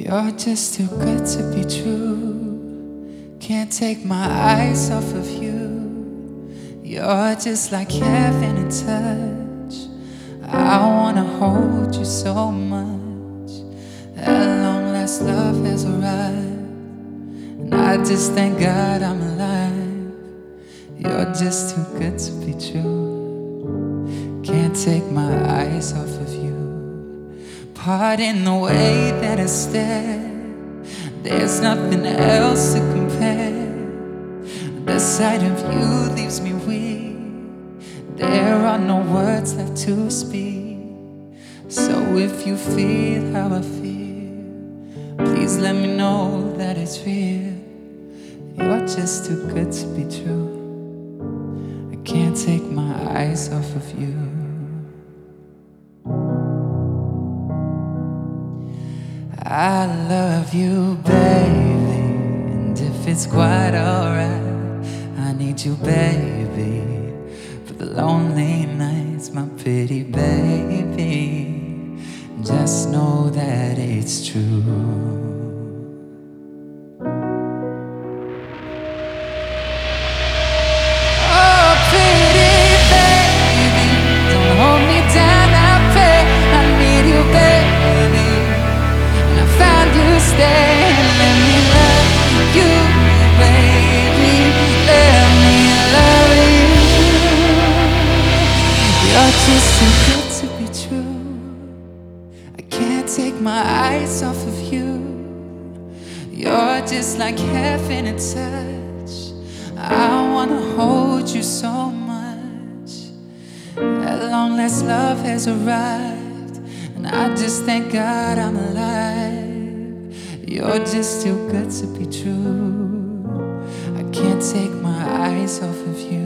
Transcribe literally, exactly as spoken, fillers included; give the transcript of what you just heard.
You're just too good to be true. Can't take my eyes off of you. You're just like heaven in touch. I wanna hold you so much. At long last love has arrived, and I just thank God I'm alive. You're just too good to be true. Can't take my eyes off of you. Pardon the way that I stare, there's nothing else to compare. The sight of you leaves me weak. There are no words left to speak. So if you feel how I feel, please let me know that it's real. You're just too good to be true. I can't take my eyes off of you. I love you, baby, and if it's quite alright, I need you, baby, for the lonely nights, my pretty baby. Just know that it's true. Just too good to be true. I can't take my eyes off of you. You're just like heaven in touch. I wanna hold you so much. At long last love has arrived, and I just thank God I'm alive. You're just too good to be true. I can't take my eyes off of you.